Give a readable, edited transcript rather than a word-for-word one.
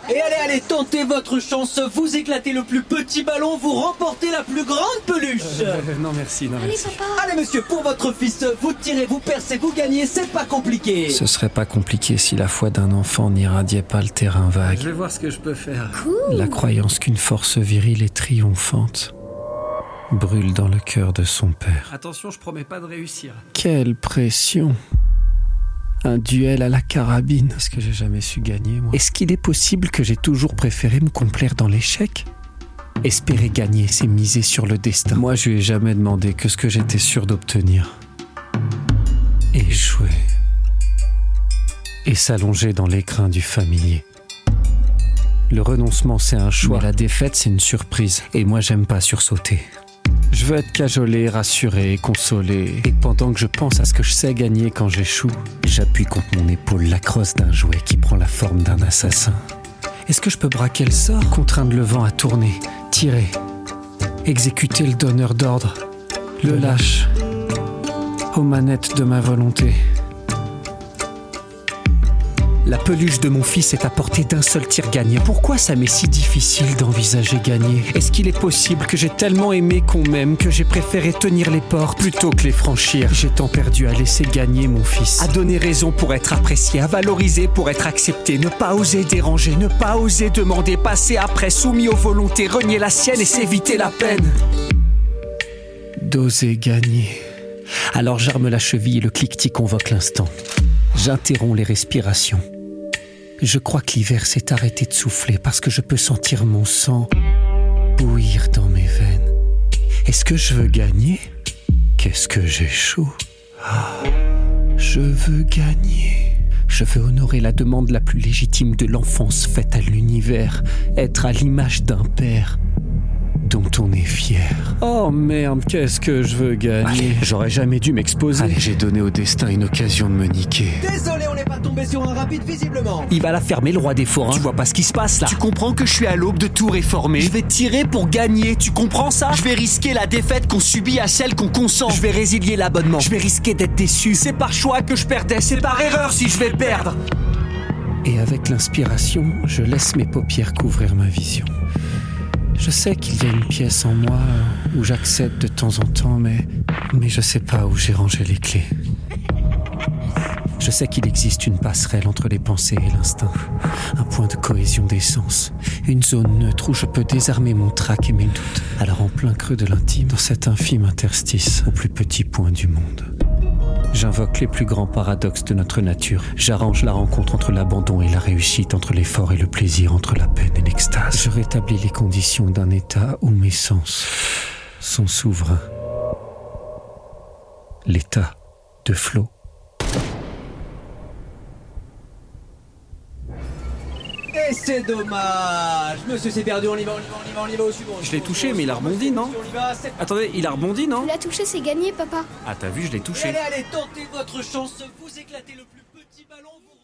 Et allez, tentez votre chance, vous éclatez le plus petit ballon, vous remportez la plus grande peluche. Non merci, non Allez, merci. papa. Allez monsieur, pour votre fils, vous tirez, vous percez, vous gagnez, c'est pas compliqué. Ce serait pas compliqué si la foi d'un enfant n'irradiait pas le terrain vague. Je vais voir ce que je peux faire. La croyance qu'une force virile et triomphante brûle dans le cœur de son père. Attention, je promets pas de réussir. Quelle pression! Un duel à la carabine. Est-ce que j'ai jamais su gagner, moi? Est-ce qu'il est possible que j'ai toujours préféré me complaire dans l'échec? Espérer gagner, c'est miser sur le destin. Moi, je lui ai jamais demandé que ce que j'étais sûr d'obtenir. Échouer. Et s'allonger dans l'écrin du familier. Le renoncement, c'est un choix. Mais la défaite, c'est une surprise. Et moi, j'aime pas sursauter. Je veux être cajolé, rassuré, consolé. Et pendant que je pense à ce que je sais gagner quand j'échoue, j'appuie contre mon épaule la crosse d'un jouet qui prend la forme d'un assassin. Est-ce que je peux braquer le sort? Contraindre le vent à tourner, tirer, exécuter le donneur d'ordre, le lâche, aux manettes de ma volonté. La peluche de mon fils est à portée d'un seul tir gagnant. Pourquoi ça m'est si difficile d'envisager gagner? Est-ce qu'il est possible que j'ai tellement aimé qu'on m'aime que j'ai préféré tenir les portes plutôt que les franchir? J'ai tant perdu à laisser gagner mon fils, à donner raison pour être apprécié, à valoriser pour être accepté, ne pas oser déranger, ne pas oser demander, passer après, soumis aux volontés, renier la sienne et s'éviter la peine. D'oser gagner. Alors j'arme la cheville et le cliquetis convoque l'instant. J'interromps les respirations. Je crois que l'hiver s'est arrêté de souffler parce que je peux sentir mon sang bouillir dans mes veines. Est-ce que je veux gagner? Qu'est-ce que j'ai chaud? Je veux gagner. Je veux honorer la demande la plus légitime de l'enfance faite à l'univers, être à l'image d'un père dont on est fier. Oh merde, qu'est-ce que je veux gagner? Allez, j'aurais jamais dû m'exposer. Allez, j'ai donné au destin une occasion de me niquer. Désolé, on n'est pas tombé sur un rapide visiblement. Il va la fermer, le roi des forains. Tu vois pas ce qui se passe là? Tu comprends que je suis à l'aube de tout réformer? Je vais tirer pour gagner, tu comprends ça? Je vais risquer la défaite qu'on subit à celle qu'on consent. Je vais résilier l'abonnement. Je vais risquer d'être déçu. C'est par choix que je perdais, c'est par erreur si je vais perdre. Et avec l'inspiration, je laisse mes paupières couvrir ma vision. Je sais qu'il y a une pièce en moi où j'accède de temps en temps, mais je sais pas où j'ai rangé les clés. Je sais qu'il existe une passerelle entre les pensées et l'instinct, un point de cohésion des sens, une zone neutre où je peux désarmer mon trac et mes doutes. Alors en plein creux de l'intime, dans cet infime interstice, au plus petit point du monde, j'invoque les plus grands paradoxes de notre nature. J'arrange la rencontre entre l'abandon et la réussite, entre l'effort et le plaisir, entre la peine et l'extase. Je rétablis les conditions d'un état où mes sens sont souverains. L'état de flot. Et c'est dommage. Monsieur s'est perdu, on y va au suivant. Je l'ai touché, mais il a rebondi, non? Attendez, il a rebondi, non? Tu l'as touché, c'est gagné, papa. Ah, t'as vu, je l'ai touché. Allez, tentez votre chance, vous éclatez le plus petit ballon, vous